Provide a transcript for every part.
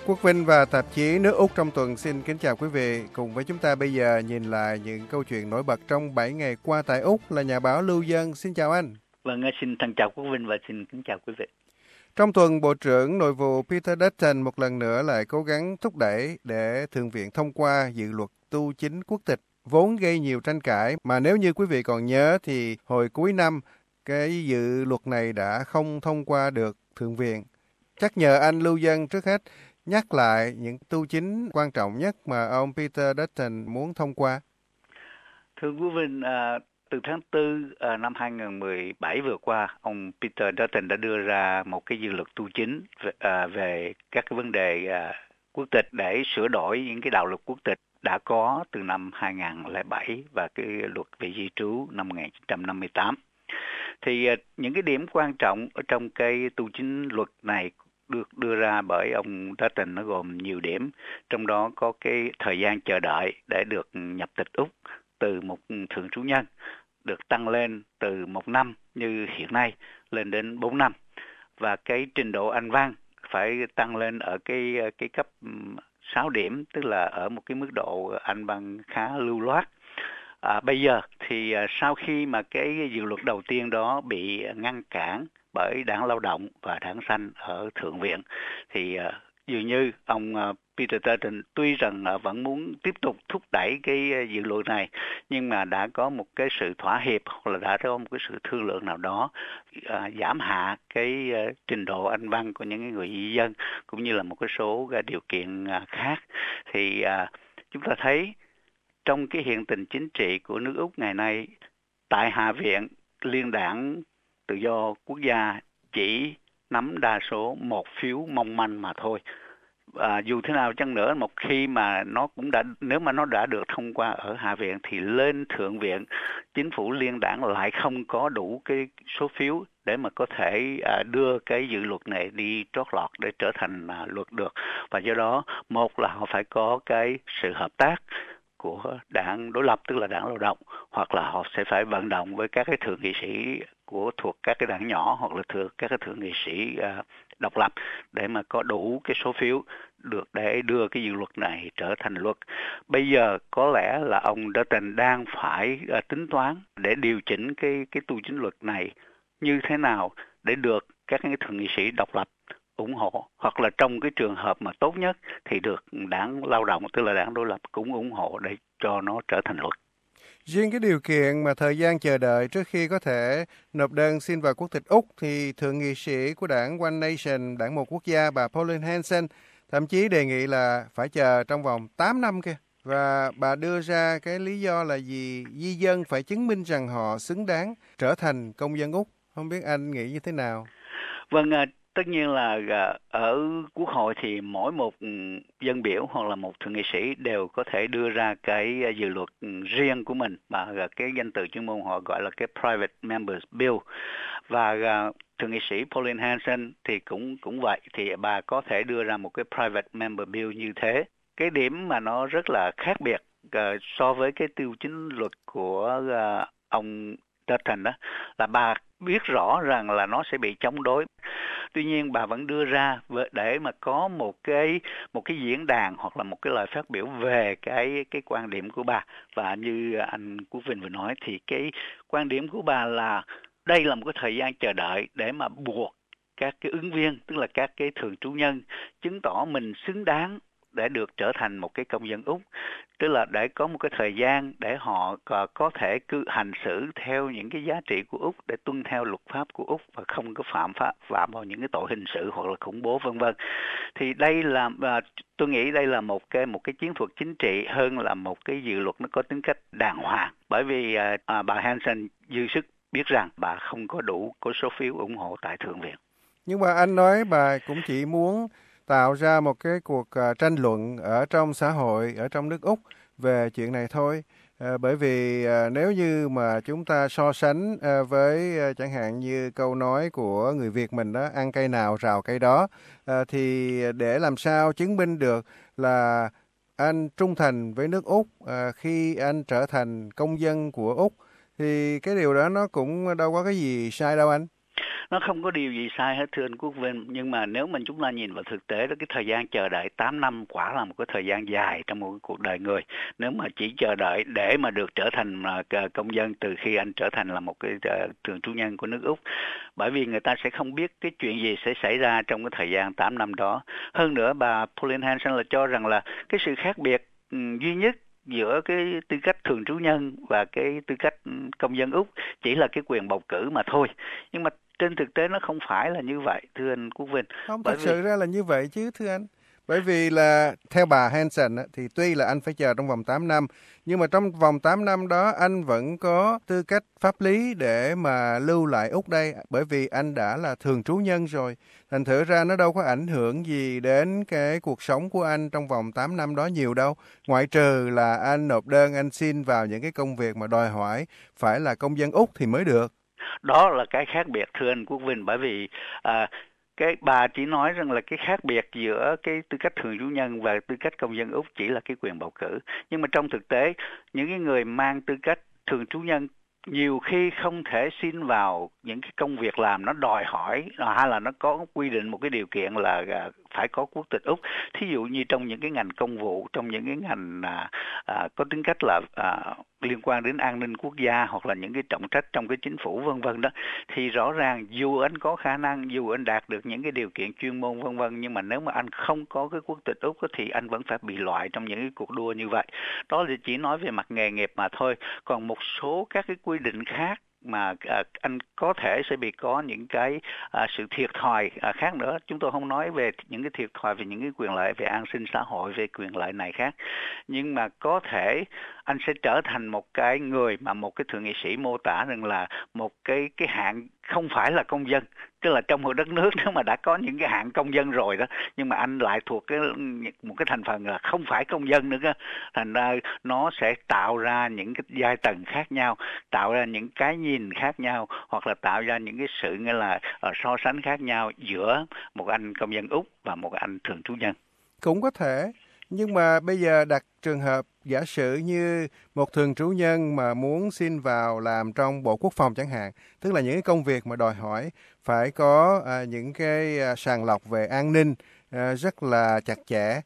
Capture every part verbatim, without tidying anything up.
Quốc Vinh và tạp chí Nước Úc trong tuần xin kính chào quý vị. Cùng với chúng ta bây giờ nhìn lại những câu chuyện nổi bật trong bảy ngày qua tại Úc là nhà báo Lưu Dân. Xin chào anh. Vâng, xin thân chào Quốc Vinh và xin kính chào quý vị. Trong tuần, Bộ trưởng Nội vụ Peter Dutton một lần nữa lại cố gắng thúc đẩy để Thượng viện thông qua dự luật tu chính quốc tịch, vốn gây nhiều tranh cãi. Mà nếu như quý vị còn nhớ thì hồi cuối năm, cái dự luật này đã không thông qua được Thượng viện. Chắc nhờ anh Lưu Dân trước hết nhắc lại những tu chính quan trọng nhất mà ông Peter Dutton muốn thông qua. Thưa quý Vinh, à, từ tháng tư à, năm hai không một bảy vừa qua, ông Peter Dutton đã đưa ra một cái dự luật tu chính về, à, về các cái vấn đề à, quốc tịch để sửa đổi những cái đạo luật quốc tịch đã có từ năm hai không không bảy và cái luật về di trú năm một nghìn chín trăm năm mươi tám. Thì à, những cái điểm quan trọng ở trong cái tu chính luật này được đưa ra bởi ông Dutton nó gồm nhiều điểm, trong đó có cái thời gian chờ đợi để được nhập tịch Úc từ một thường trú nhân được tăng lên từ một năm như hiện nay lên đến bốn năm, và cái trình độ Anh văn phải tăng lên ở cái cái cấp sáu điểm, tức là ở một cái mức độ Anh văn khá lưu loát. À, bây giờ thì à, sau khi mà cái dự luật đầu tiên đó bị ngăn cản bởi Đảng Lao động và Đảng Xanh ở Thượng viện, thì uh, dường như ông uh, Peter Dutton tuy rằng uh, vẫn muốn tiếp tục thúc đẩy cái uh, dự luật này, nhưng mà đã có một cái sự thỏa hiệp hoặc là đã có một cái sự thương lượng nào đó uh, giảm hạ cái uh, trình độ Anh văn của những người di dân, cũng như là một cái số uh, điều kiện uh, khác. Thì uh, chúng ta thấy trong cái hiện tình chính trị của nước Úc ngày nay, tại Hạ viện, Liên đảng Tự do Quốc gia chỉ nắm đa số một phiếu mong manh mà thôi. À, dù thế nào chăng nữa, một khi mà nó cũng đã nếu mà nó đã được thông qua ở Hạ viện thì lên Thượng viện, chính phủ liên đảng lại không có đủ cái số phiếu để mà có thể à, đưa cái dự luật này đi trót lọt để trở thành à, luật được. Và do đó, một là họ phải có cái sự hợp tác của đảng đối lập, tức là Đảng Lao động, hoặc là họ sẽ phải vận động với các cái thượng nghị sĩ của thuộc các cái đảng nhỏ, hoặc là thuộc các cái thượng nghị sĩ uh, độc lập để mà có đủ cái số phiếu được để đưa cái dự luật này trở thành luật. Bây giờ có lẽ là ông Dutton đang phải uh, tính toán để điều chỉnh cái cái tu chính luật này như thế nào để được các cái thượng nghị sĩ độc lập ủng hộ, hoặc là trong cái trường hợp mà tốt nhất thì được Đảng Lao động, tức là Đảng đối lập cũng ủng hộ để cho nó trở thành luật. Riêng cái điều kiện mà thời gian chờ đợi trước khi có thể nộp đơn xin vào quốc tịch Úc thì thượng nghị sĩ của đảng One Nation, đảng một quốc gia, bà Pauline Hanson thậm chí đề nghị là phải chờ trong vòng tám năm kia. Và bà đưa ra cái lý do là gì? Di dân phải chứng minh rằng họ xứng đáng trở thành công dân Úc. Không biết anh nghĩ như thế nào? Vâng, tất nhiên là ở Quốc hội thì mỗi một dân biểu hoặc là một thượng nghị sĩ đều có thể đưa ra cái dự luật riêng của mình, mà cái danh từ chuyên môn họ gọi là cái Private Members Bill. Và thượng nghị sĩ Pauline Hanson thì cũng cũng vậy, thì bà có thể đưa ra một cái Private Member Bill như thế. Cái điểm mà nó rất là khác biệt uh, so với cái tiêu chính luật của uh, ông Dutton đó là bà biết rõ rằng là nó sẽ bị chống đối. Tuy nhiên bà vẫn đưa ra để mà có một cái một cái diễn đàn hoặc là một cái lời phát biểu về cái cái quan điểm của bà. Và như anh Quốc Vinh vừa nói thì cái quan điểm của bà là đây là một cái thời gian chờ đợi để mà buộc các cái ứng viên, tức là các cái thường trú nhân, chứng tỏ mình xứng đáng để được trở thành một cái công dân Úc, tức là để có một cái thời gian để họ có thể cứ hành xử theo những cái giá trị của Úc, để tuân theo luật pháp của Úc và không có phạm pháp phạm vào những cái tội hình sự hoặc là khủng bố vân vân. Thì đây là tôi nghĩ đây là một cái một cái chiến thuật chính trị hơn là một cái dự luật nó có tính cách đàng hoàng, bởi vì à, bà Hanson dư sức biết rằng bà không có đủ có số phiếu ủng hộ tại Thượng viện. Nhưng mà anh nói bà cũng chỉ muốn tạo ra một cái cuộc uh, tranh luận ở trong xã hội, ở trong nước Úc về chuyện này thôi. Uh, bởi vì uh, nếu như mà chúng ta so sánh uh, với uh, chẳng hạn như câu nói của người Việt mình đó, ăn cây nào rào cây đó, uh, thì để làm sao chứng minh được là anh trung thành với nước Úc uh, khi anh trở thành công dân của Úc, thì cái điều đó nó cũng đâu có cái gì sai đâu anh. Nó không có điều gì sai hết thưa anh Quốc Vinh, nhưng mà nếu mình chúng ta nhìn vào thực tế đó, cái thời gian chờ đợi tám năm quả là một cái thời gian dài trong một cuộc đời người. Nếu mà chỉ chờ đợi để mà được trở thành công dân từ khi anh trở thành là một cái thường trú nhân của nước Úc, bởi vì người ta sẽ không biết cái chuyện gì sẽ xảy ra trong cái thời gian tám năm đó. Hơn nữa, bà Pauline Hanson là cho rằng là cái sự khác biệt duy nhất giữa cái tư cách thường trú nhân và cái tư cách công dân Úc chỉ là cái quyền bầu cử mà thôi. Nhưng mà trên thực tế nó không phải là như vậy, thưa anh Quốc Vinh. Không, thật sự ra là như vậy chứ, thưa anh. Bởi vì là theo bà Hanson thì tuy là anh phải chờ trong vòng tám năm, nhưng mà trong vòng tám năm đó anh vẫn có tư cách pháp lý để mà lưu lại Úc đây, bởi vì anh đã là thường trú nhân rồi. Thành thử ra nó đâu có ảnh hưởng gì đến cái cuộc sống của anh trong vòng tám năm đó nhiều đâu. Ngoại trừ là anh nộp đơn, anh xin vào những cái công việc mà đòi hỏi phải là công dân Úc thì mới được. Đó là cái khác biệt, thưa anh Quốc Vinh, bởi vì à, cái bà chỉ nói rằng là cái khác biệt giữa cái tư cách thường trú nhân và tư cách công dân Úc chỉ là cái quyền bầu cử. Nhưng mà trong thực tế, những cái người mang tư cách thường trú nhân nhiều khi không thể xin vào những cái công việc làm nó đòi hỏi hay là nó có quy định một cái điều kiện là phải có quốc tịch Úc. Thí dụ như trong những cái ngành công vụ, trong những cái ngành à, à, có tính cách là à, liên quan đến an ninh quốc gia hoặc là những cái trọng trách trong cái chính phủ vân vân đó, thì rõ ràng dù anh có khả năng, dù anh đạt được những cái điều kiện chuyên môn vân vân, nhưng mà nếu mà anh không có cái quốc tịch Úc thì anh vẫn phải bị loại trong những cái cuộc đua như vậy. Đó là chỉ nói về mặt nghề nghiệp mà thôi. Còn một số các cái quy định khác mà à, anh có thể sẽ bị có những cái à, sự thiệt thòi à, khác nữa. Chúng tôi không nói về những cái thiệt thòi về những cái quyền lợi về an sinh xã hội, về quyền lợi này khác, nhưng mà có thể anh sẽ trở thành một cái người mà một cái thượng nghị sĩ mô tả rằng là một cái cái hạng không phải là công dân, tức là trong một đất nước nếu mà đã có những cái hạng công dân rồi đó, nhưng mà anh lại thuộc cái một cái thành phần là không phải công dân nữa cơ. Thành ra nó sẽ tạo ra những cái giai tầng khác nhau, tạo ra những cái nhìn khác nhau, hoặc là tạo ra những cái sự nghĩa là uh, so sánh khác nhau giữa một anh công dân Úc và một anh thường trú nhân. Cũng có thể, nhưng mà bây giờ đặt trường hợp giả sử như một thường trú nhân mà muốn xin vào làm trong Bộ Quốc phòng chẳng hạn, tức là những cái công việc mà đòi hỏi phải có à, những cái à, sàng lọc về an ninh à, rất là chặt chẽ,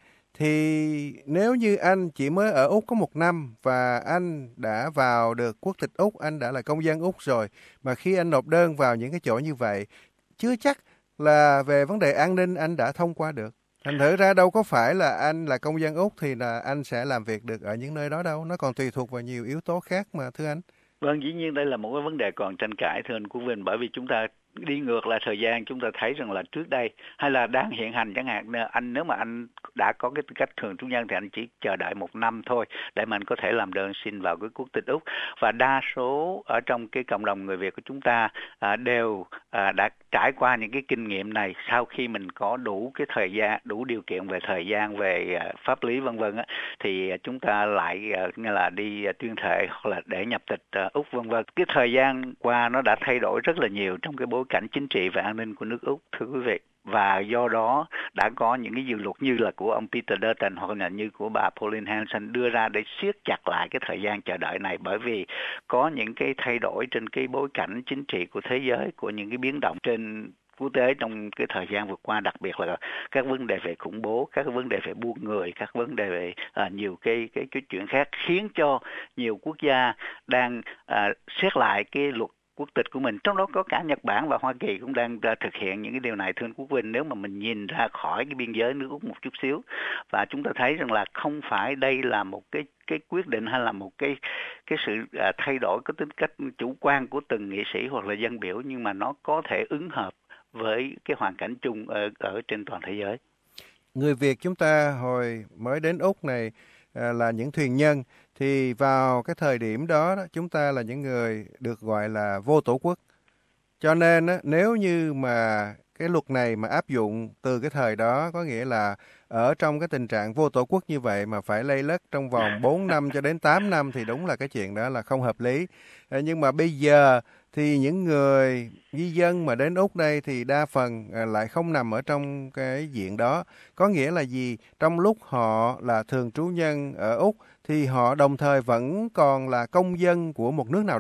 thì nếu như anh chỉ mới ở Úc có một năm và anh đã vào được quốc tịch Úc, anh đã là công dân Úc rồi, mà khi anh nộp đơn vào những cái chỗ như vậy, chưa chắc là về vấn đề an ninh anh đã thông qua được. Thành thử ra đâu có phải là anh là công dân Úc thì là anh sẽ làm việc được ở những nơi đó đâu. Nó còn tùy thuộc vào nhiều yếu tố khác mà, thưa anh. Vâng, dĩ nhiên đây là một cái vấn đề còn tranh cãi, thưa anh Quốc Vinh, bởi vì chúng ta đi ngược lại thời gian, chúng ta thấy rằng là trước đây hay là đang hiện hành chẳng hạn, anh nếu mà anh đã có cái tư cách thường trú nhân thì anh chỉ chờ đợi một năm thôi để mà anh có thể làm đơn xin vào cái quốc tịch Úc. Và đa số ở trong cái cộng đồng người Việt của chúng ta à, đều à, đã trải qua những cái kinh nghiệm này. Sau khi mình có đủ cái thời gian, đủ điều kiện về thời gian, về à, pháp lý vân vân á, thì chúng ta lại à, nghe là đi à, tuyên thệ hoặc là để nhập tịch à, Úc vân vân. Cái thời gian qua nó đã thay đổi rất là nhiều trong cái bối cảnh chính trị và an ninh của nước Úc, thưa quý vị. Và do đó đã có những cái dự luật như là của ông Peter Dutton hoặc là như của bà Pauline Hanson đưa ra để siết chặt lại cái thời gian chờ đợi này, bởi vì có những cái thay đổi trên cái bối cảnh chính trị của thế giới, của những cái biến động trên quốc tế trong cái thời gian vừa qua, đặc biệt là các vấn đề về khủng bố, các vấn đề về buôn người, các vấn đề về à, nhiều cái cái cái chuyện khác, khiến cho nhiều quốc gia đang à, xét lại cái luật quốc tịch của mình, trong đó có cả Nhật Bản và Hoa Kỳ cũng đang thực hiện những cái điều này, thưa anh Quốc Vinh. Nếu mà mình nhìn ra khỏi cái biên giới nước Úc một chút xíu, và chúng ta thấy rằng là không phải đây là một cái cái quyết định hay là một cái cái sự à, thay đổi có tính cách chủ quan của từng nghị sĩ hoặc là dân biểu, nhưng mà nó có thể ứng hợp với cái hoàn cảnh chung ở ở trên toàn thế giới. Người Việt chúng ta hồi mới đến Úc này à, là những thuyền nhân, thì vào cái thời điểm đó, đó chúng ta là những người được gọi là vô tổ quốc. Cho nên á, nếu như mà cái luật này mà áp dụng từ cái thời đó, có nghĩa là ở trong cái tình trạng vô tổ quốc như vậy mà phải lây lất trong vòng bốn năm cho đến tám năm thì đúng là cái chuyện đó là không hợp lý. À, nhưng mà bây giờ thì những người di dân mà đến Úc đây thì đa phần lại không nằm ở trong cái diện đó. Có nghĩa là gì? Trong lúc họ là thường trú nhân ở Úc thì họ đồng thời vẫn còn là công dân của một nước nào đó.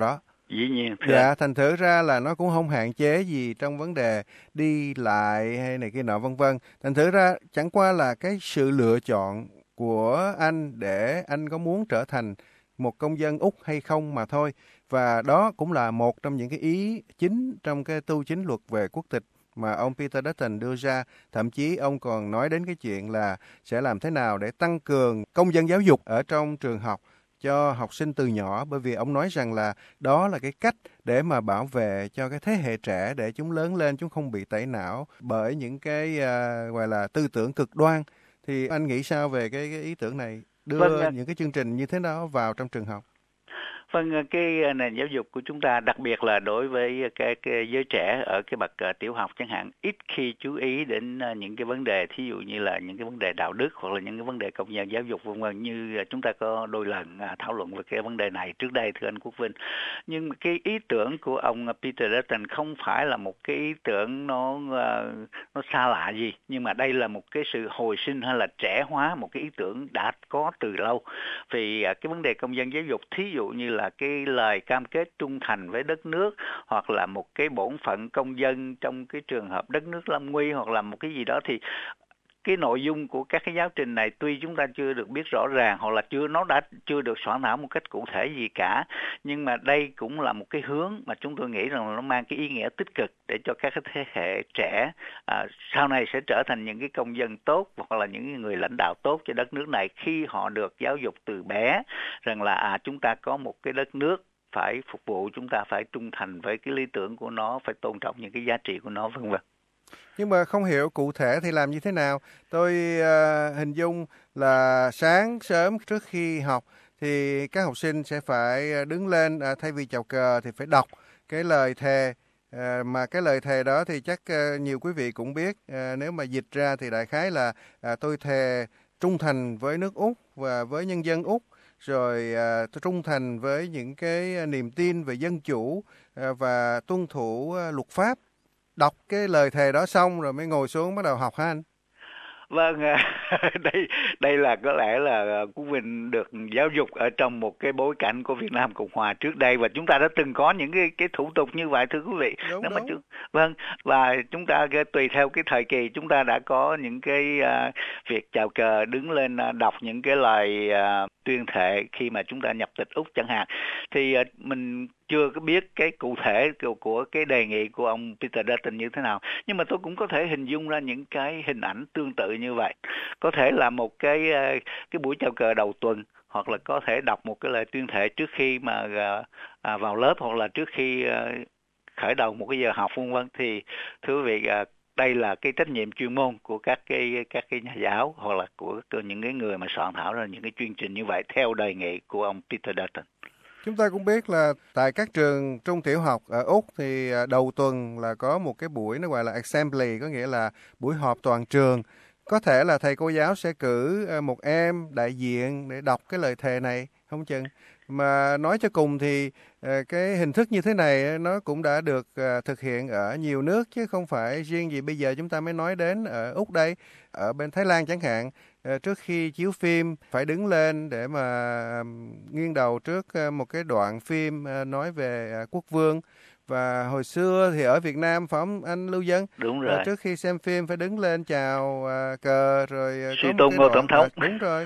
Dĩ nhiên. Dạ, thành thử ra là nó cũng không hạn chế gì trong vấn đề đi lại hay này kia nọ vân vân. Thành thử ra chẳng qua là cái sự lựa chọn của anh để anh có muốn trở thành một công dân Úc hay không mà thôi. Và đó cũng là một trong những cái ý chính trong cái tu chính luật về quốc tịch mà ông Peter Dutton đưa ra. Thậm chí ông còn nói đến cái chuyện là sẽ làm thế nào để tăng cường công dân giáo dục ở trong trường học cho học sinh từ nhỏ, bởi vì ông nói rằng là đó là cái cách để mà bảo vệ cho cái thế hệ trẻ, để chúng lớn lên chúng không bị tẩy não bởi những cái uh, gọi là tư tưởng cực đoan. Thì anh nghĩ sao về cái, cái ý tưởng này, đưa Vâng, những cái chương trình như thế đó vào trong trường học? Vâng, cái nền giáo dục của chúng ta, đặc biệt là đối với cái, cái giới trẻ ở cái bậc uh, tiểu học chẳng hạn, ít khi chú ý đến uh, những cái vấn đề, thí dụ như là những cái vấn đề đạo đức hoặc là những cái vấn đề công dân giáo dục vân vân, như uh, chúng ta có đôi lần uh, thảo luận về cái vấn đề này trước đây, thưa anh Quốc Vinh. Nhưng cái ý tưởng của ông Peter Dutton không phải là một cái ý tưởng nó uh, nó xa lạ gì, nhưng mà đây là một cái sự hồi sinh hay là trẻ hóa một cái ý tưởng đã có từ lâu. Vì uh, cái vấn đề công dân giáo dục, thí dụ như là là cái lời cam kết trung thành với đất nước, hoặc là một cái bổn phận công dân trong cái trường hợp đất nước lâm nguy, hoặc là một cái gì đó, thì cái nội dung của các cái giáo trình này tuy chúng ta chưa được biết rõ ràng, hoặc là chưa nó đã chưa được soạn thảo một cách cụ thể gì cả, nhưng mà đây cũng là một cái hướng mà chúng tôi nghĩ rằng nó mang cái ý nghĩa tích cực để cho các cái thế hệ trẻ à, sau này sẽ trở thành những cái công dân tốt, hoặc là những người lãnh đạo tốt cho đất nước này, khi họ được giáo dục từ bé rằng là à chúng ta có một cái đất nước phải phục vụ, chúng ta phải trung thành với cái lý tưởng của nó, phải tôn trọng những cái giá trị của nó, vân vân. Nhưng mà không hiểu cụ thể thì làm như thế nào. Tôi uh, hình dung là sáng sớm trước khi học thì các học sinh sẽ phải đứng lên, uh, thay vì chào cờ thì phải đọc cái lời thề. Uh, mà cái lời thề đó thì chắc uh, nhiều quý vị cũng biết. Uh, nếu mà dịch ra thì đại khái là uh, tôi thề trung thành với nước Úc và với nhân dân Úc, rồi uh, tôi trung thành với những cái niềm tin về dân chủ uh, và tuân thủ uh, luật pháp. Đọc cái lời thề đó xong rồi mới ngồi xuống bắt đầu học hả anh? Vâng, đây đây là có lẽ là Quốc Vinh được giáo dục ở trong một cái bối cảnh của Việt Nam Cộng Hòa trước đây, và chúng ta đã từng có những cái cái thủ tục như vậy, thưa quý vị. Đúng Nếu mà đúng. chúng, vâng, và chúng ta tùy theo cái thời kỳ chúng ta đã có những cái uh, việc chào cờ, đứng lên uh, đọc những cái lời uh, tuyên thệ khi mà chúng ta nhập tịch Úc chẳng hạn. Thì uh, mình chưa có biết cái cụ thể của, của cái đề nghị của ông Peter Dutton như thế nào, nhưng mà tôi cũng có thể hình dung ra những cái hình ảnh tương tự như vậy. Có thể là một cái cái buổi chào cờ đầu tuần, hoặc là có thể đọc một cái lời tuyên thệ trước khi mà à, vào lớp, hoặc là trước khi à, khởi đầu một cái giờ học, vân vân. Thì thưa quý vị, à, đây là cái trách nhiệm chuyên môn của các cái các cái nhà giáo, hoặc là của những cái người mà soạn thảo ra những cái chương trình như vậy theo đề nghị của ông Peter Dutton. Chúng ta cũng biết là tại các trường trung tiểu học ở Úc thì đầu tuần là có một cái buổi nó gọi là assembly, có nghĩa là buổi họp toàn trường. Có thể là thầy cô giáo sẽ cử một em đại diện để đọc cái lời thề này, không chừng. Mà nói cho cùng thì cái hình thức như thế này nó cũng đã được thực hiện ở nhiều nước, chứ không phải riêng gì bây giờ chúng ta mới nói đến ở Úc đây. Ở bên Thái Lan chẳng hạn, trước khi chiếu phim phải đứng lên để mà nghiêng đầu trước một cái đoạn phim nói về quốc vương. Và hồi xưa thì ở Việt Nam phải không anh Lưu Dân? Đúng rồi. Trước khi xem phim phải đứng lên chào uh, cờ rồi uh, suy tôn Ngô Tổng thống. À, đúng rồi.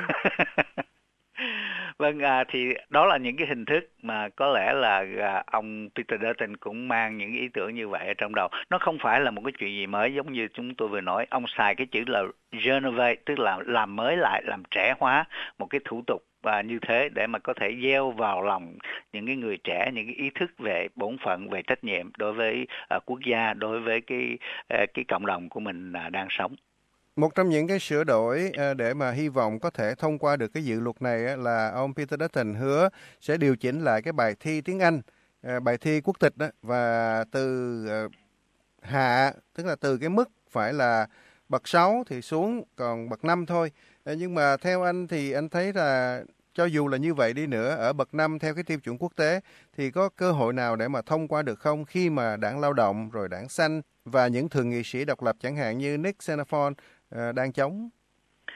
Vâng, à, thì đó là những cái hình thức mà có lẽ là à, ông Peter Dutton cũng mang những ý tưởng như vậy ở trong đầu. Nó không phải là một cái chuyện gì mới, giống như chúng tôi vừa nói. Ông xài cái chữ là renovate, tức là làm mới lại, làm trẻ hóa một cái thủ tục và như thế để mà có thể gieo vào lòng những cái người trẻ những cái ý thức về bổn phận, về trách nhiệm đối với uh, quốc gia, đối với cái uh, cái cộng đồng của mình uh, đang sống. Một trong những cái sửa đổi để mà hy vọng có thể thông qua được cái dự luật này là ông Peter Dutton hứa sẽ điều chỉnh lại cái bài thi tiếng Anh, bài thi quốc tịch đó, và từ hạ, tức là từ cái mức phải là bậc sáu thì xuống còn bậc năm thôi. Nhưng mà theo anh thì anh thấy là cho dù là như vậy đi nữa, ở bậc năm theo cái tiêu chuẩn quốc tế thì có cơ hội nào để mà thông qua được không, khi mà Đảng Lao động rồi Đảng Xanh và những thượng nghị sĩ độc lập chẳng hạn như Nick Xenophon đang chống?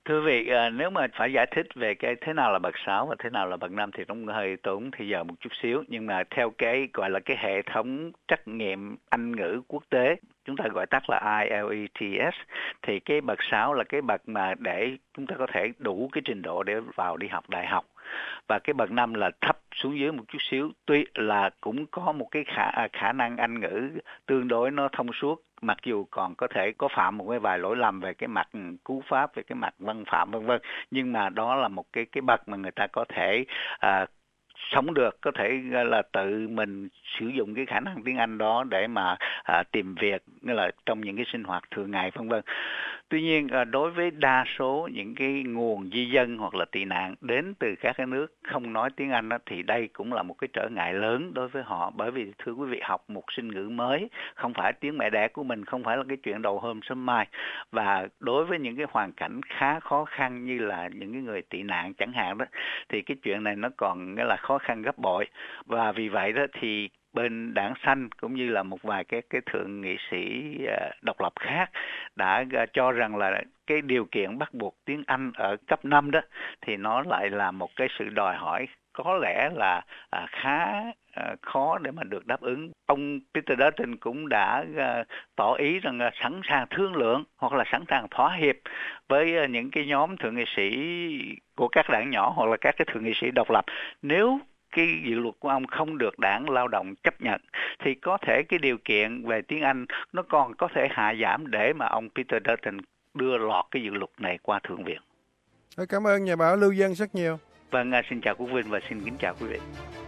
Thưa vị, à, nếu mà phải giải thích về cái thế nào là bậc sáu và thế nào là bậc năm thì nó cũng hơi tốn thời giờ một chút xíu, nhưng mà theo cái gọi là cái hệ thống trắc nghiệm Anh ngữ quốc tế, chúng ta gọi tắt là I E L T S, thì cái bậc sáu là cái bậc mà để chúng ta có thể đủ cái trình độ để vào đi học đại học. Và cái bậc năm là thấp xuống dưới một chút xíu, tuy là cũng có một cái khả khả năng Anh ngữ tương đối nó thông suốt, mặc dù còn có thể có phạm một cái vài lỗi lầm về cái mặt cú pháp, về cái mặt văn phạm vân vân, nhưng mà đó là một cái cái bậc mà người ta có thể à, sống được, có thể là tự mình sử dụng cái khả năng tiếng Anh đó để mà à, tìm việc, như là trong những cái sinh hoạt thường ngày vân vân. Tuy nhiên đối với đa số những cái nguồn di dân hoặc là tị nạn đến từ các cái nước không nói tiếng Anh đó, thì đây cũng là một cái trở ngại lớn đối với họ, bởi vì thưa quý vị, học một sinh ngữ mới không phải tiếng mẹ đẻ của mình, không phải là cái chuyện đầu hôm sớm mai, và đối với những cái hoàn cảnh khá khó khăn như là những cái người tị nạn chẳng hạn đó, thì cái chuyện này nó còn nghĩa là khó khăn gấp bội. Và vì vậy đó thì bên Đảng Xanh cũng như là một vài cái cái thượng nghị sĩ độc lập khác đã cho rằng là cái điều kiện bắt buộc tiếng Anh ở cấp năm đó thì nó lại là một cái sự đòi hỏi có lẽ là à, khá à, khó để mà được đáp ứng. Ông Peter Dutton cũng đã à, tỏ ý rằng là sẵn sàng thương lượng hoặc là sẵn sàng thỏa hiệp với à, những cái nhóm thượng nghị sĩ của các đảng nhỏ hoặc là các cái thượng nghị sĩ độc lập, nếu cái dự luật của ông không được đảng lao động chấp nhận thì có thể cái điều kiện về tiếng Anh nó còn có thể hạ giảm để mà ông Peter Dutton đưa lọt cái dự luật này qua Thượng viện. Cảm ơn nhà báo Lưu Dân rất nhiều. Vâng, xin chào Quốc Vinh và xin kính chào quý vị.